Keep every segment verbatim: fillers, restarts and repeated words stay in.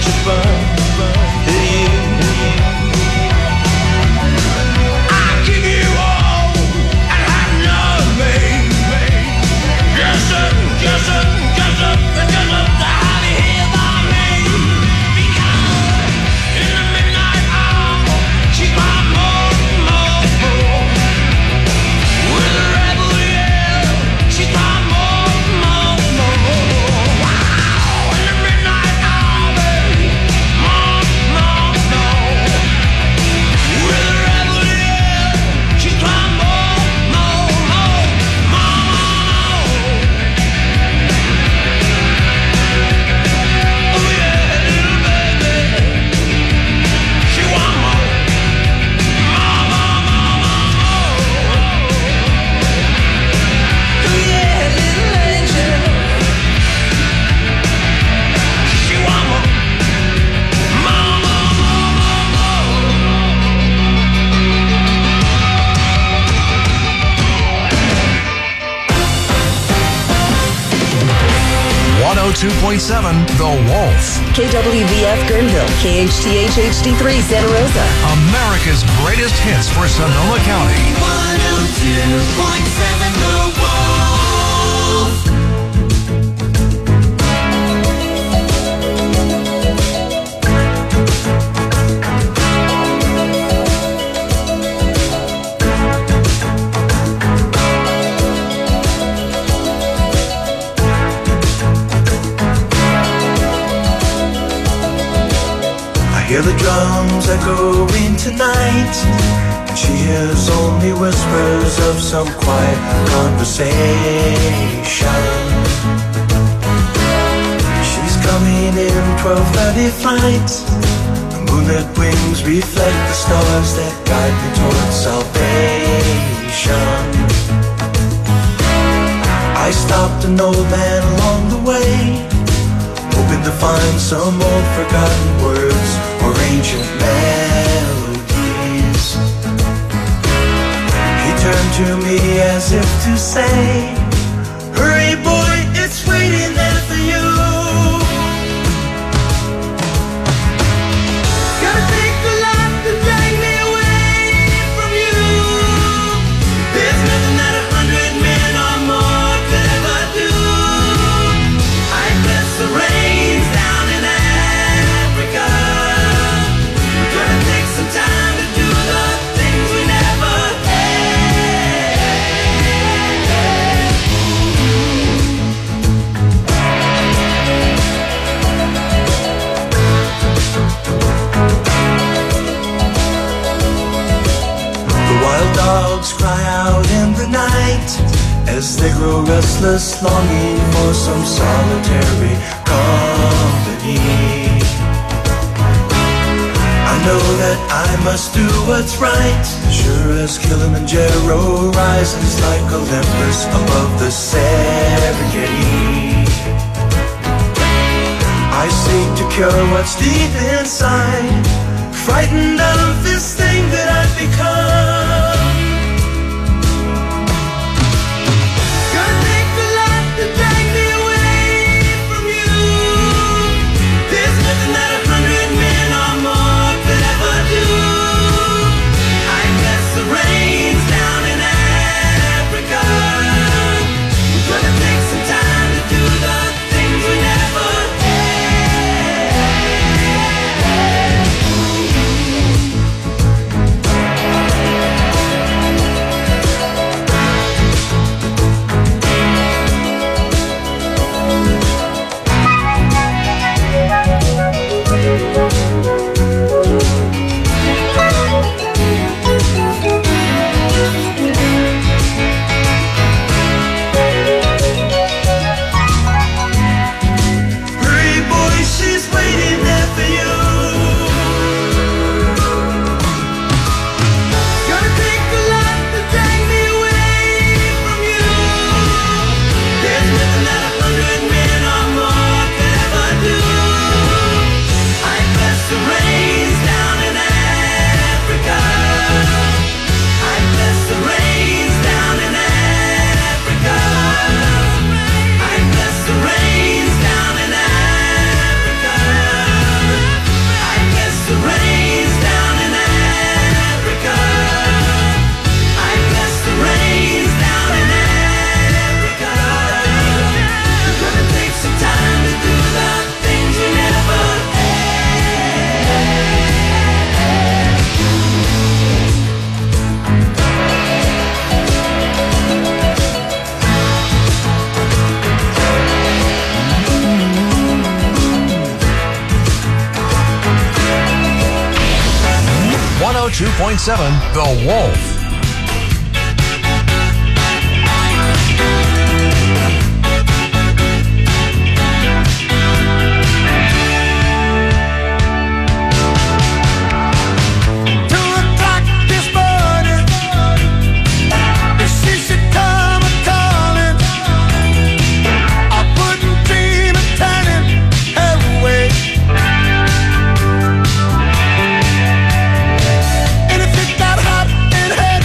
two point seven The Wolf. K W V F Guerneville, K H T H H D three Santa Rosa. America's greatest hits for Sonoma County. one oh two point seven The Wolf. Hear the drums echoing tonight, and she hears only whispers of some quiet conversation. She's coming in twelve thirty flight. The moonlit wings reflect the stars that guide me towards salvation. I stopped an old man along the way, hoping to find some old forgotten words or ancient melodies. He turned to me as if to say, hurry boy, it's waiting there for you. Gotta take the life to drag me away from you. There's nothing that a hundred men or more could ever do. I bless the rains down in Africa. Gonna take some time to do the things we never The wild dogs cry out in the night as they grow restless, longing for some solitary company. I know that I must do what's right, sure as Kilimanjaro rises like Olympus above the Serengeti. I seek to cure what's deep inside, frightened of this thing that I've become. Gonna take the life to drag me away from you. There's nothing that a hundred men or more could ever do. I bless the rains down in Africa. Gonna take some time to do the things we never had. two point seven The Wolf. And if it got hot in hell,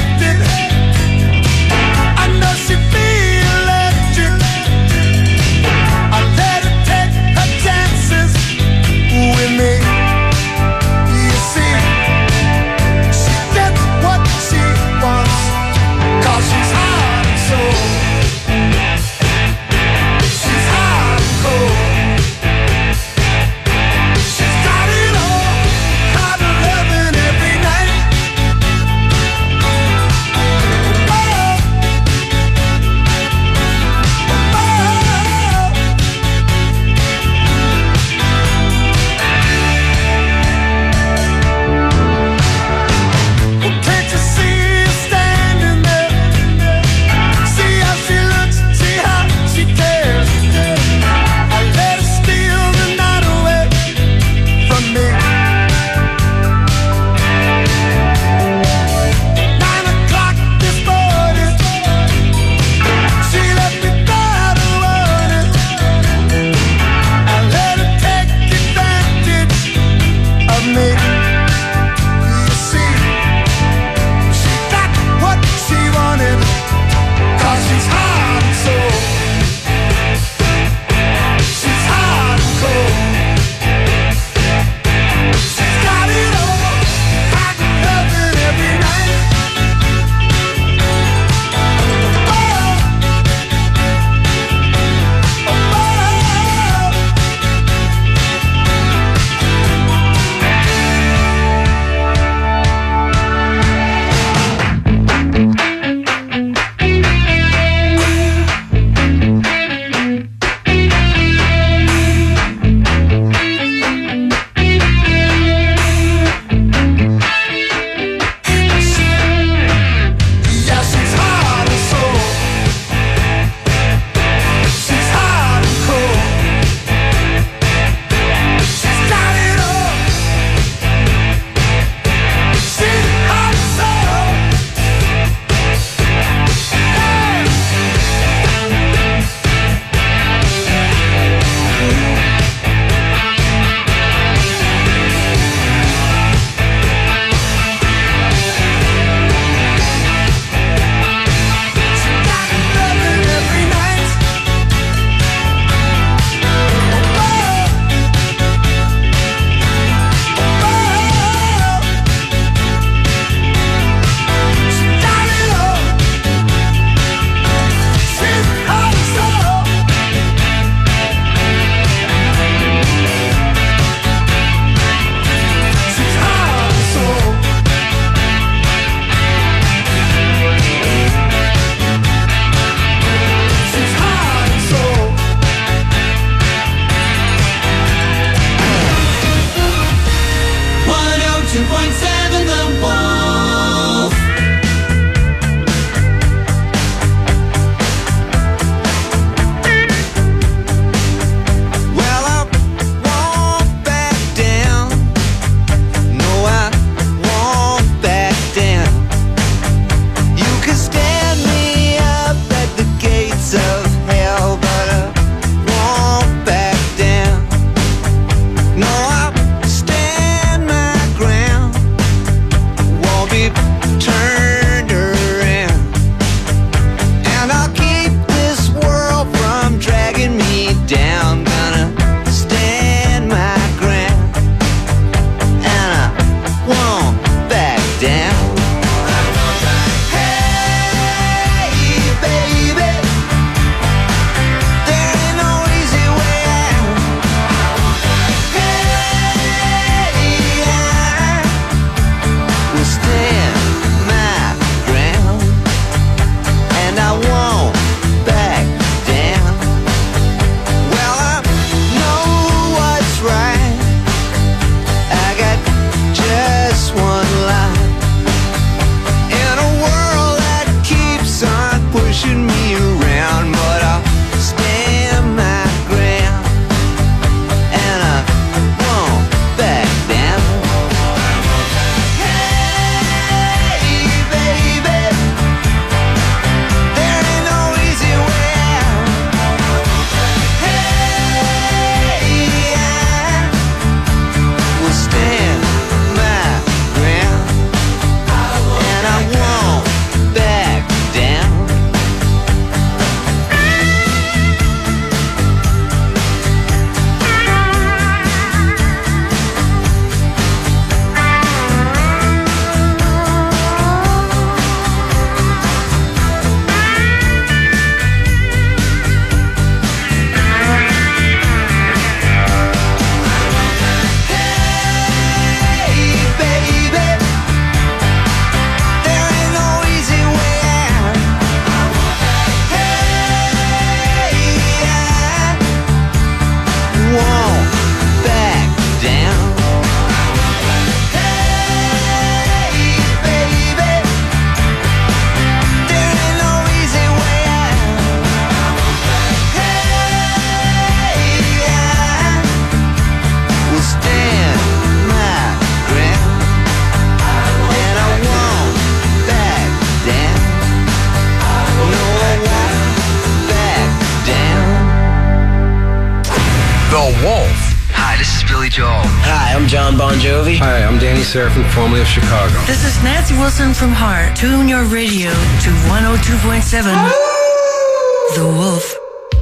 this is Billy Joel. Hi, I'm John Bon Jovi. Hi, I'm Danny Serafin, formerly of Chicago. This is Nancy Wilson from Heart. Tune your radio to one oh two point seven. The Wolf.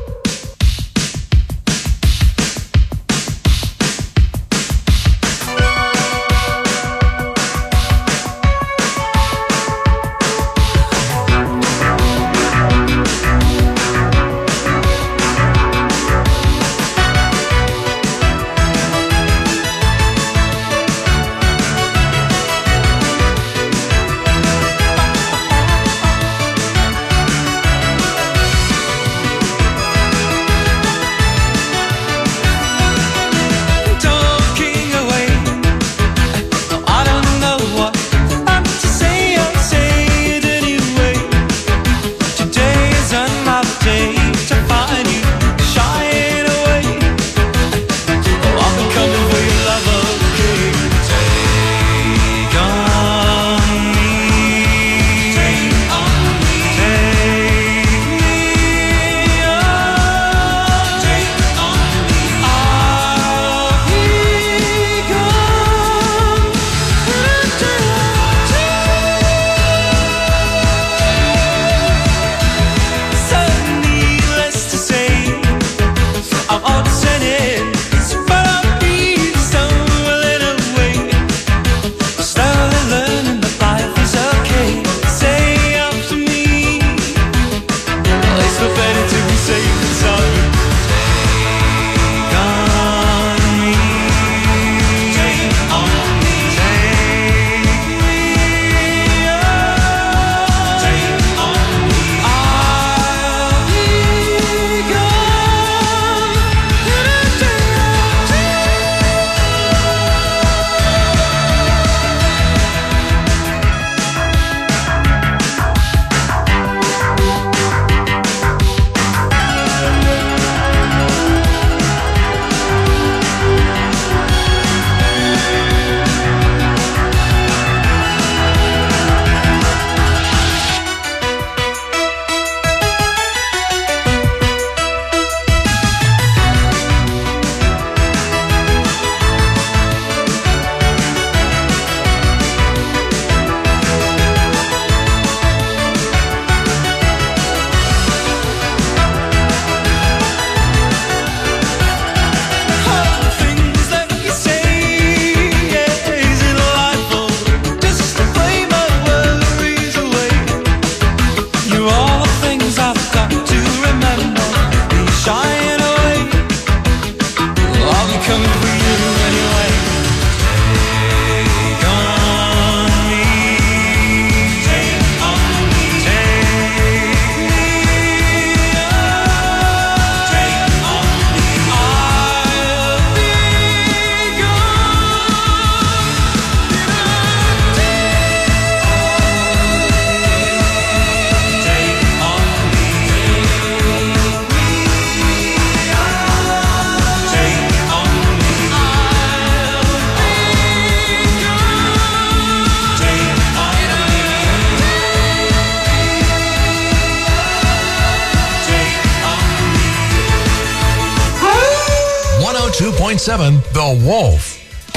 two point seven The Wolf.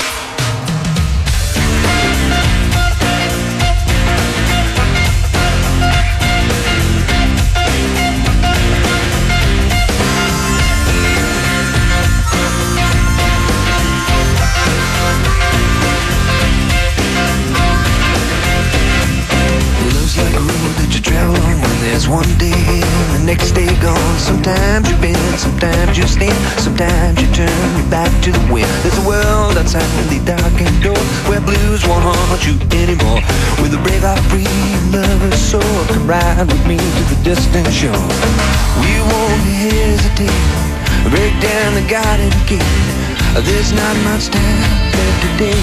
One day and the next day gone. Sometimes you bend, sometimes you stand, sometimes you turn your back to the wind. There's a world outside the darkened door where blues won't haunt you anymore. With a brave heart, free lover's soul, come ride with me to the distant shore. We won't hesitate, break down the garden gate. There's not much time left today.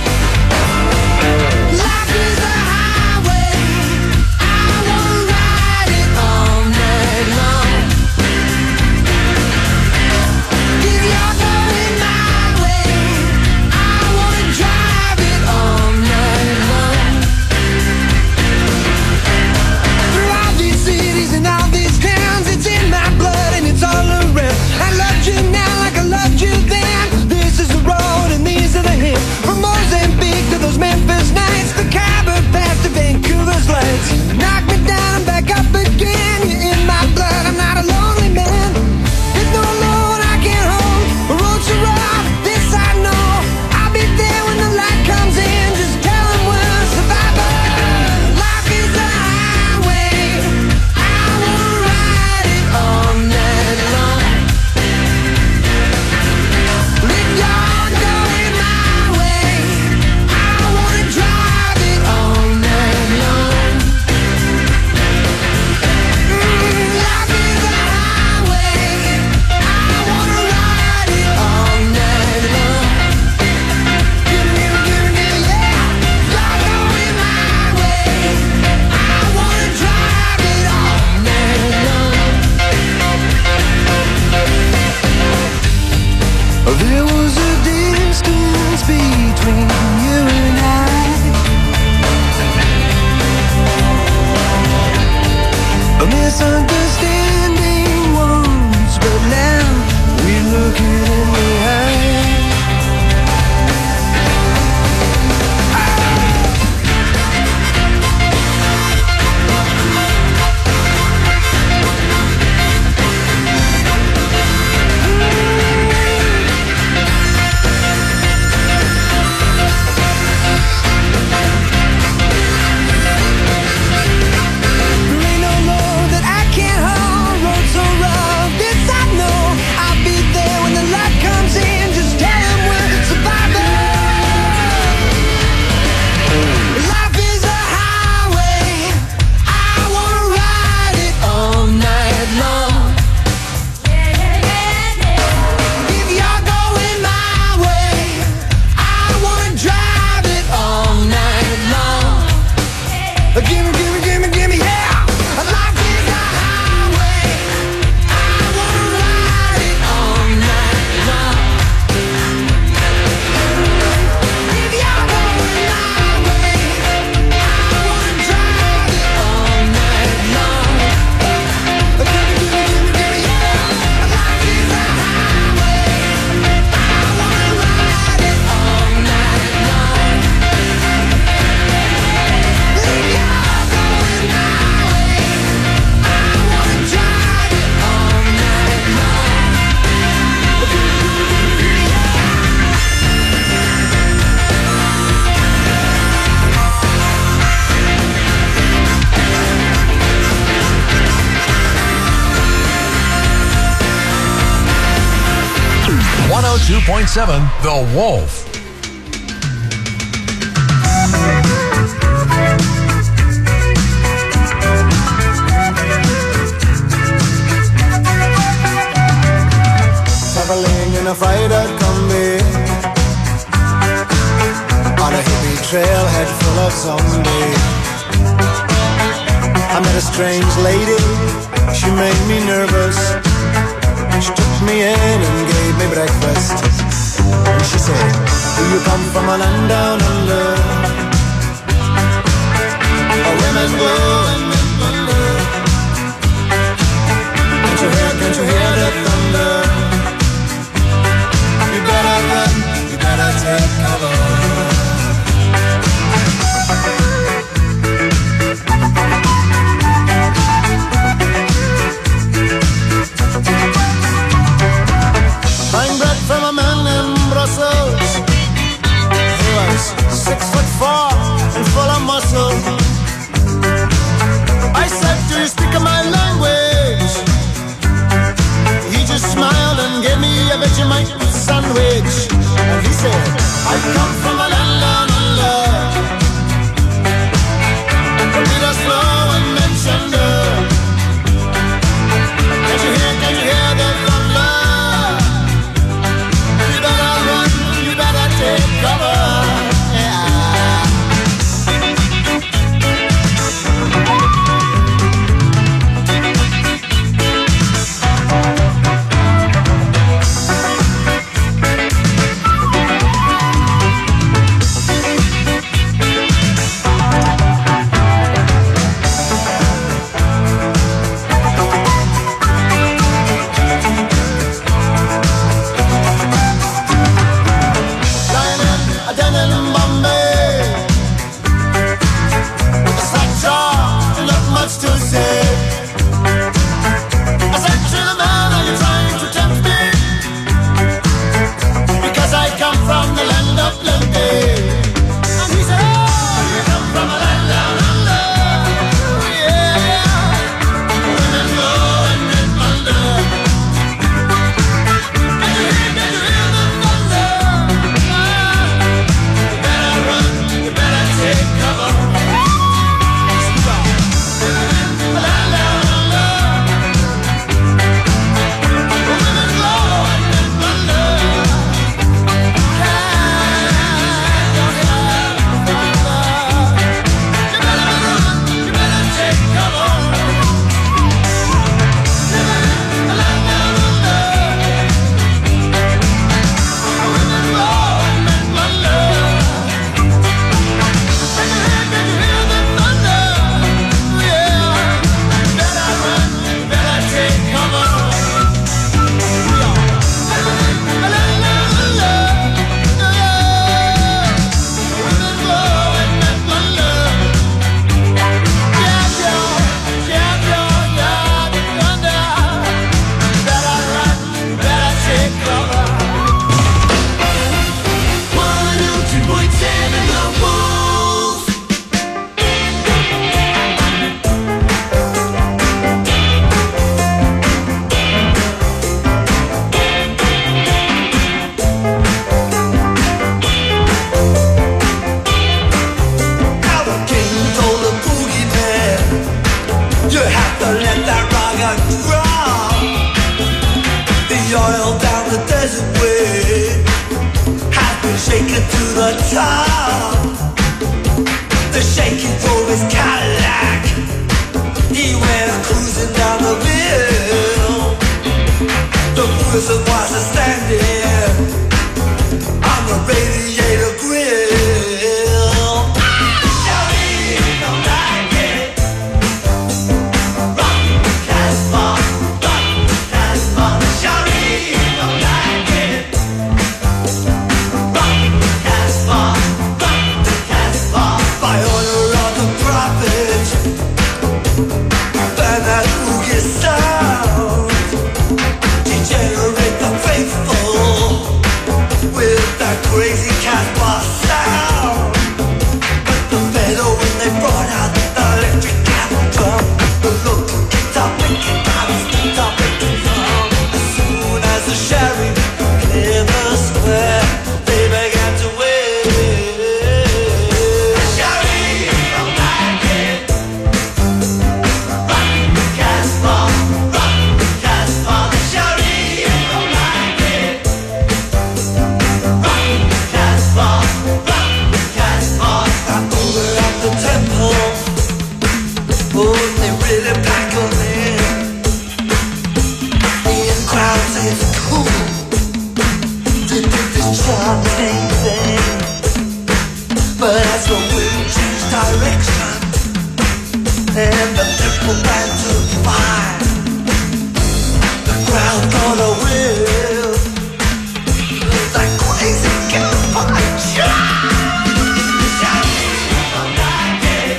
Life is a this is There was a distance between you and I, a misunderstanding once, but now we're looking in the eye. one oh two point seven The Wolf. Traveling in a freighter combi on a hippie trailhead full of zombies. I met a strange lady, she made me nervous. She took me in and gave me breakfast. And she said, do you come from a land down under, where women go and men wonder? Can't you hear, can't you hear the thunder? You better run, you better take cover. Buying bread from a man in Brussels. He was six foot four and full of muscle. I said, do you speak my language? He just smiled and gave me a Vegemite sandwich. And he said, I come from a land down under, where leaders flow and men thunder. Can't you hear, can't you hear the thunder? Take cover, yeah. the oil down the desert way has been shaken to the top. The shaking drove his Cadillac. He went cruising down the hill. The Wizard was standing on the radiator grill. Shawty don't like it. Rock Casbah, rock Casbah. Shawty don't like it. Rock Casbah, rock Casbah. By order of the prophet, burn that oogie sound. Degenerate the faithful with that crazy Casbah sound. But the better when they brought out the electric cattle drum, the local guitar picking out his guitar picking drum. As soon as the sheriff cleared the square, they began to wait. The sheriff don't like it. Rock the Casbah, rock the Casbah. The sheriff don't like it. Rock the Casbah, rock the Casbah. Now over at the temple, oh, they really pack 'em in. The in crowd says it's cool to do this charming thing. But as the wind changed direction and the temple began to fire, the crowd got a will. That crazy campfire. Don't like it.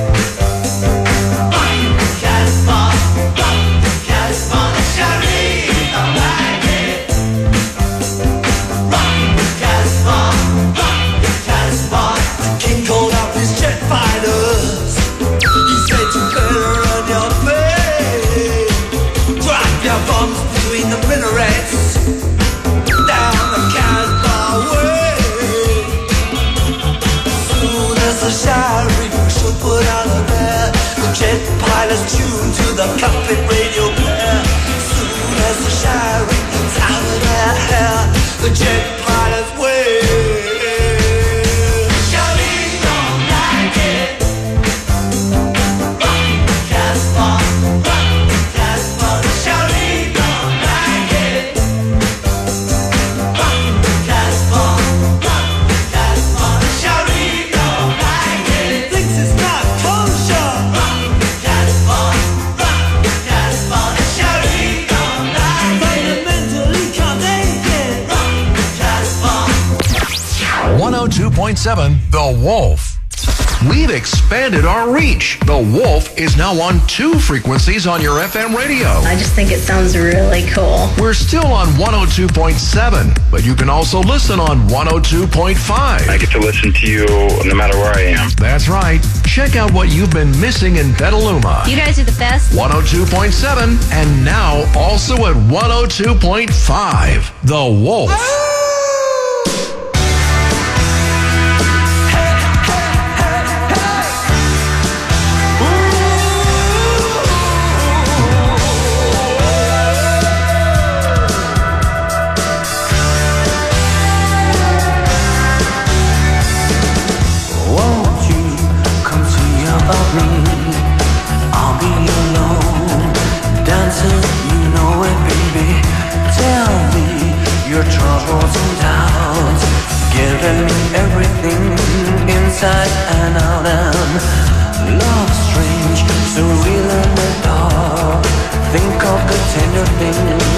Rock the Casbah, rock the Casbah. The sheriff don't like it. Rock the Casbah, rock the Casbah. The king called up his jet fighters. He said you better run your play. Drop your bombs between the minarets down the Casbah way. As soon as the sheriff should put out of there, the jet pilots tuned to the cockpit radio player. As soon as the sheriff was out of their hair, the jet pilots wait. Sheriff don't like it. Rock the Casbah, rock the Casbah. The sheriff don't like it. Rock the Casbah, rock the Casbah. The sheriff don't like it. Thinks it's not kosher. Rock the Casbah, rock the Casbah. The sheriff don't like it. Fundamentally can't take it. Rock the Casbah. one oh two point seven The Wolf. We've expanded our reach. The Wolf is now on two frequencies on your F M radio. I just think it sounds really cool. We're still on one oh two point seven, but you can also listen on one oh two point five. I get to listen to you no matter where I am. That's right. Check out what you've been missing in Petaluma. You guys are the best. one oh two point seven and now also at one oh two point five. The Wolf. Won't you come see about me? I'll be alone, dancing, you know it, baby. Tell me your troubles and doubts, giving me everything inside and out. And love strange, so real in the dark. Think of the tender things